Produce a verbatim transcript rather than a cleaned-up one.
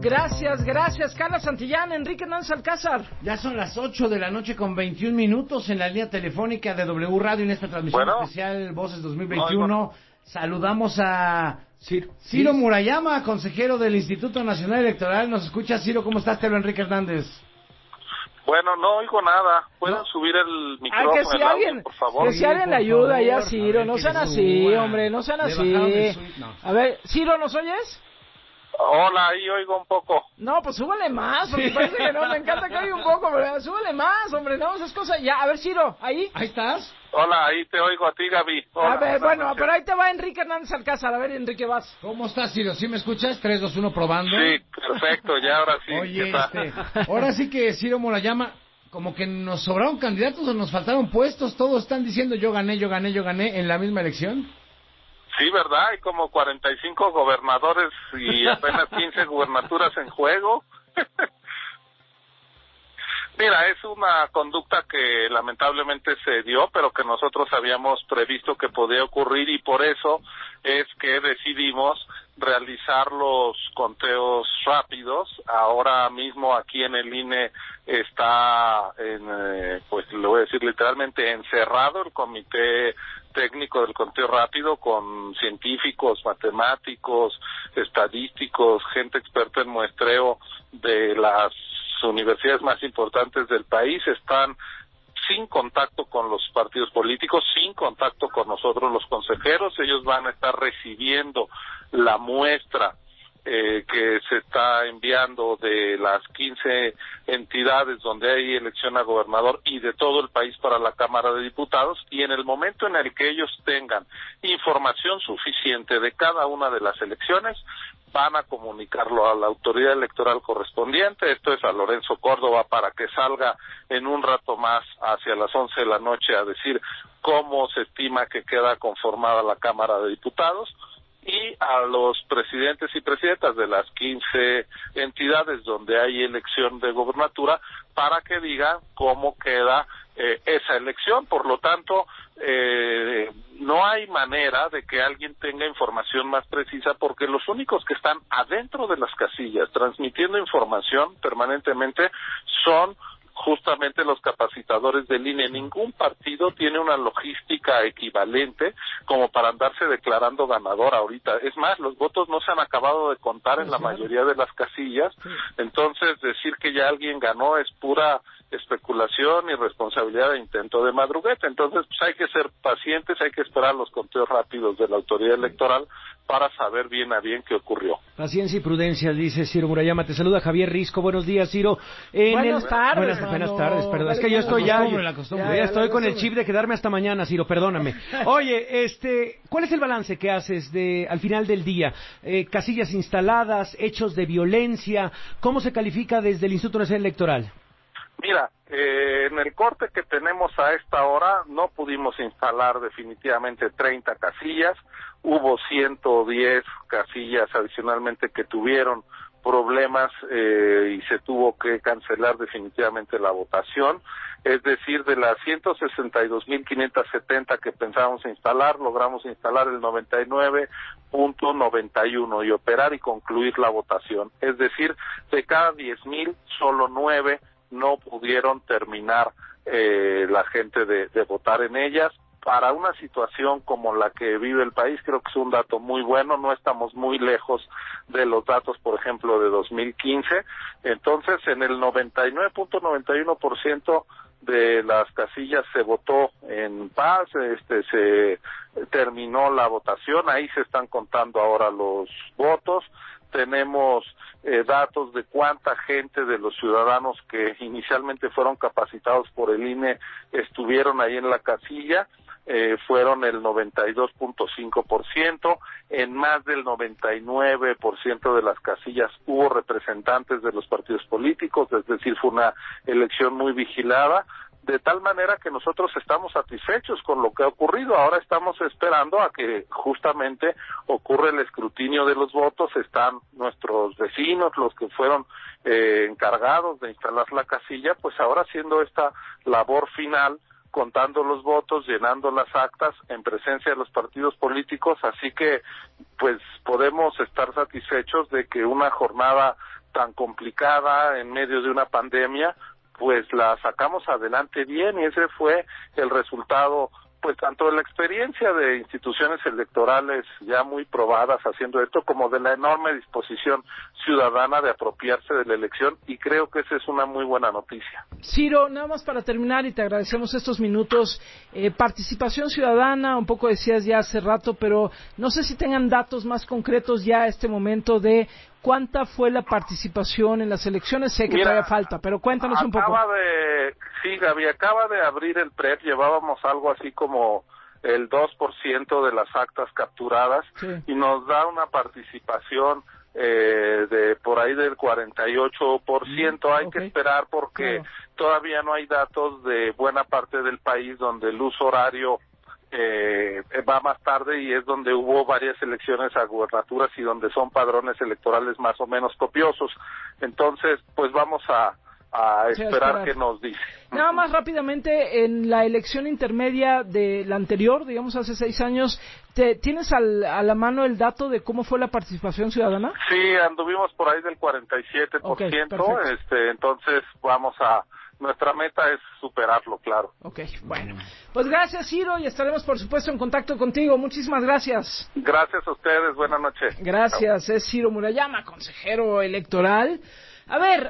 Gracias, gracias, Carla Santillán, Enrique Hernández Alcázar. Ya son las ocho de la noche con veintiún minutos en la línea telefónica de W Radio en esta transmisión bueno. especial Voces dos mil veintiuno. No, bueno. Saludamos a Ciro, Ciro sí. Murayama, consejero del Instituto Nacional Electoral. ¿Nos escucha, Ciro? ¿Cómo estás? Te hablo Enrique Hernández. Bueno, no oigo nada. ¿Pueden no. subir el micrófono? Ay, que si el alguien, audio, por favor. Que si alguien le ayuda ya, Ciro. Ver, no sean así, suba. hombre, no sean así. No. A ver, Ciro, ¿nos oyes? Hola, ahí oigo un poco. No, pues súbele más, porque sí. parece que no, me encanta que oiga un poco, pero súbele más, hombre, no, esas cosas. Ya, a ver, Ciro, ¿ahí? ¿Ahí estás? Hola, ahí te oigo a ti, Gaby. Hola, a ver, bueno, noches. Pero ahí te va Enrique Hernández Alcázar. A ver, Enrique, vas. ¿Cómo estás, Ciro? ¿Sí me escuchas? tres, dos, uno, probando. Sí, perfecto, ya ahora sí. Oye, este, ahora sí que Ciro Murayama, como que nos sobraron candidatos o nos faltaron puestos. Todos están diciendo yo gané, yo gané, yo gané en la misma elección. Sí, ¿verdad? Hay como cuarenta y cinco gobernadores y apenas quince gubernaturas en juego. Mira, es una conducta que lamentablemente se dio, pero que nosotros habíamos previsto que podía ocurrir y por eso es que decidimos realizar los conteos rápidos. Ahora mismo aquí en el I N E está, en, eh, pues le voy a decir literalmente encerrado el comité técnico del conteo rápido con científicos, matemáticos, estadísticos, gente experta en muestreo de las universidades más importantes del país. Están sin contacto con los partidos políticos, sin contacto con nosotros los consejeros. Ellos van a estar recibiendo la muestra eh, que se está enviando de las quince entidades donde hay elección a gobernador y de todo el país para la Cámara de Diputados, y en el momento en el que ellos tengan información suficiente de cada una de las elecciones, van a comunicarlo a la autoridad electoral correspondiente, esto es a Lorenzo Córdoba, para que salga en un rato más hacia las once de la noche a decir cómo se estima que queda conformada la Cámara de Diputados, y a los presidentes y presidentas de las quince entidades donde hay elección de gobernatura para que digan cómo queda eh, esa elección. Por lo tanto, eh, no hay manera de que alguien tenga información más precisa, porque los únicos que están adentro de las casillas transmitiendo información permanentemente son justamente los capacitadores del I N E. Ningún partido tiene una logística equivalente como para andarse declarando ganador ahorita. Es más, los votos no se han acabado de contar en la mayoría de las casillas, entonces decir que ya alguien ganó es pura especulación y responsabilidad de intento de madruguete. Entonces, pues hay que ser pacientes, hay que esperar los conteos rápidos de la autoridad electoral para saber bien a bien qué ocurrió. Paciencia y prudencia, dice Ciro Murayama. Te saluda Javier Risco. Buenos días, Ciro. En buenas el... tardes. Buenas, no, buenas tardes, perdón. Es que yo estoy ya, yo, ya, ya estoy con el chip de quedarme hasta mañana, Ciro, perdóname. Oye, este, ¿cuál es el balance que haces de al final del día? Eh, casillas instaladas, hechos de violencia, ¿cómo se califica desde el Instituto Nacional Electoral? Mira, eh, en el corte que tenemos a esta hora no pudimos instalar definitivamente treinta casillas, hubo ciento diez casillas adicionalmente que tuvieron problemas eh, y se tuvo que cancelar definitivamente la votación. Es decir, de las ciento sesenta y dos mil quinientas setenta que pensábamos instalar, logramos instalar el noventa y nueve punto noventa y uno y operar y concluir la votación. Es decir, de cada diez mil, solo nueve no pudieron terminar eh, la gente de, de votar en ellas. Para una situación como la que vive el país, creo que es un dato muy bueno, no estamos muy lejos de los datos, por ejemplo, de dos mil quince. Entonces, en el noventa y nueve punto noventa y uno por ciento de las casillas se votó en paz, este se terminó la votación, ahí se están contando ahora los votos. Tenemos eh, datos de cuánta gente de los ciudadanos que inicialmente fueron capacitados por el I N E estuvieron ahí en la casilla. Eh, fueron el noventa y dos punto cinco por ciento, en más del noventa y nueve por ciento de las casillas hubo representantes de los partidos políticos, es decir, fue una elección muy vigilada, de tal manera que nosotros estamos satisfechos con lo que ha ocurrido. Ahora estamos esperando a que justamente ocurra el escrutinio de los votos. Están nuestros vecinos, los que fueron eh, encargados de instalar la casilla, pues ahora haciendo esta labor final, contando los votos, llenando las actas en presencia de los partidos políticos, así que pues podemos estar satisfechos de que una jornada tan complicada en medio de una pandemia, pues la sacamos adelante bien, y ese fue el resultado, pues tanto de la experiencia de instituciones electorales ya muy probadas haciendo esto, como de la enorme disposición ciudadana de apropiarse de la elección, y creo que esa es una muy buena noticia. Ciro, nada más para terminar, y te agradecemos estos minutos, eh, participación ciudadana, un poco decías ya hace rato, pero no sé si tengan datos más concretos ya a este momento de cuánta fue la participación en las elecciones. Sé que Mira, todavía falta, pero cuéntanos un poco. Acaba de, sí, Gaby, acaba de abrir el P R E P, llevábamos algo así como el dos por ciento de las actas capturadas, sí, y nos da una participación eh, de por ahí del cuarenta y ocho por ciento. Mm, Hay okay. que esperar porque claro. todavía no hay datos de buena parte del país donde el uso horario Eh, va más tarde, y es donde hubo varias elecciones a gubernaturas y donde son padrones electorales más o menos copiosos. Entonces, pues vamos a, a esperar, sí, esperar qué nos dice. Nada más rápidamente, en la elección intermedia de la anterior, digamos hace seis años, ¿te, ¿tienes al, a la mano el dato de cómo fue la participación ciudadana? Sí, anduvimos por ahí del cuarenta y siete por ciento, okay, este, entonces vamos a... Nuestra meta es superarlo, claro. Ok, bueno. Pues gracias, Ciro, y estaremos, por supuesto, en contacto contigo. Muchísimas gracias. Gracias a ustedes. Buenas noches. Gracias. Chao. Es Ciro Murayama, consejero electoral. A ver...